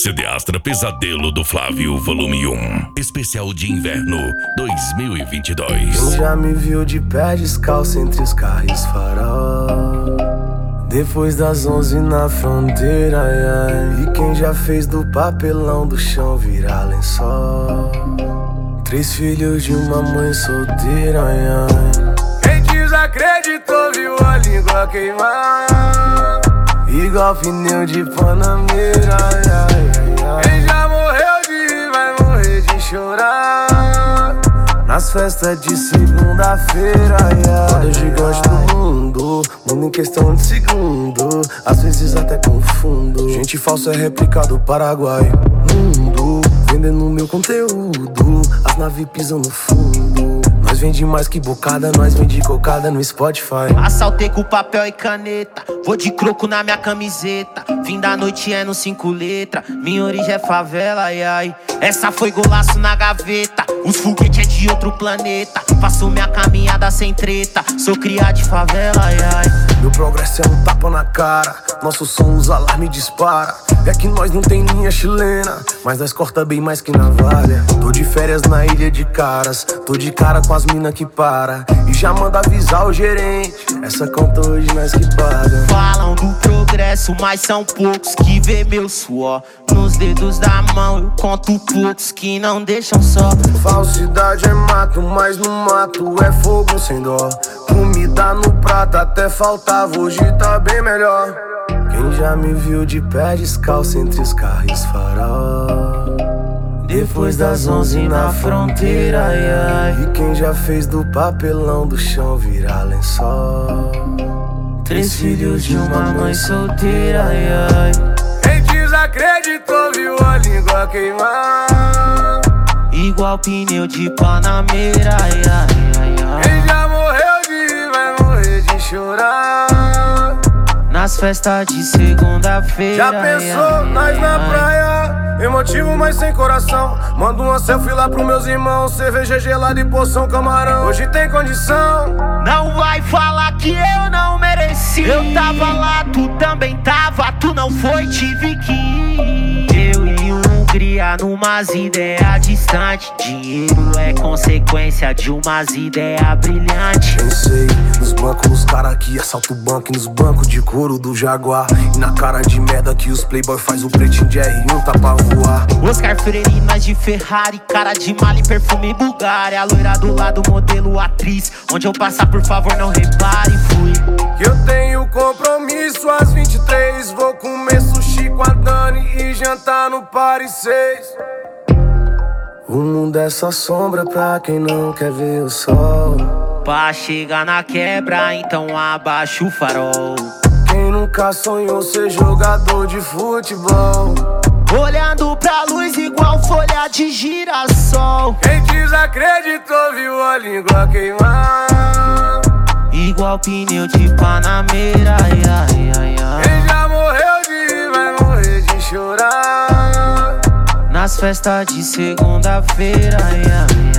CD Astra Pesadelo do Flávio, volume 1. Especial de inverno 2022. Quem já me viu de pé descalço entre os carros farol, depois das 11 na fronteira, ai, ai. E quem já fez do papelão do chão virar lençol, 3 filhos de uma mãe solteira, ai, ai. Quem desacreditou viu a língua queimar, igual pneu de Panameira, ai, ai, ai. Quem já morreu de rir vai morrer de chorar nas festas de segunda-feira, ai, ai. Roda gigante do mundo, mundo em questão de segundo, às vezes até confundo. Gente falsa é réplica do Paraguai. Mundo, vendendo meu conteúdo, as naves pisam no fundo. Nós vende mais que bocada, nós vende cocada no Spotify. Assaltei com papel e caneta, vou de croco na minha camiseta. Fim da noite é no 5 letras, minha origem é favela, ai, ai. Essa foi golaço na gaveta, os foguetes é de outro planeta. Faço minha caminhada sem treta, sou criado de favela, ai, ai. Meu progresso é um tapa na cara, nosso som os alarme dispara. É que nós não tem linha chilena, mas nós corta bem mais que navalha. Tô de férias na ilha de Caras, tô de cara com as mina que para e já manda avisar o gerente, essa conta hoje nós que paga. Falam do progresso, mas são poucos que vê meu suor nos dedos da mão. Eu conto poucos que não deixam só. Falsidade é mato, mas no mato é fogo sem dó. Comida no prato até faltava, hoje tá bem melhor. Quem já me viu de pé descalço entre os carros farol, depois das 11 na fronteira, ai, ai. E quem já fez do papelão do chão virar lençol, 3 filhos de uma mãe solteira, ai, ai. Quem desacreditou viu a língua queimar, igual pneu de Panameira, ai, ai, ai, ai. Quem já morreu de rir vai morrer de chorar nas festas de segunda-feira. Já pensou, nós na praia, emotivo mas sem coração. Mando uma selfie lá pros meus irmãos, cerveja gelada e porção camarão. Hoje tem condição, não vai falar que eu não mereci. Eu tava lá, tu também tava, tu não foi, tive que ir. Eu e cria numas ideias distantes. Dinheiro é consequência de umas ideias brilhantes. Pensei nos bancos, nos cara que assalta o banco, e nos bancos de couro do Jaguar, e na cara de merda que os playboy faz o pretinho de R1 tá pra voar. Oscar Freire, nós de Ferrari, cara de mala e perfume Bulgária. A loira do lado, modelo atriz, onde eu passar por favor não repare, fui. Que eu tenho compromisso às 23, vou comer sushi com a Dani e jantar no Paris 6. O mundo é só sombra pra quem não quer ver o sol. Pra chegar na quebra, então abaixa o farol. Quem nunca sonhou ser jogador de futebol, olhando pra luz igual folha de girassol. Quem desacreditou viu a língua queimar, igual pneu de Panameira, ai, ai, ai, ai. Quem já morreu de rir vai morrer de chorar nas festas de segunda-feira, ai, ai.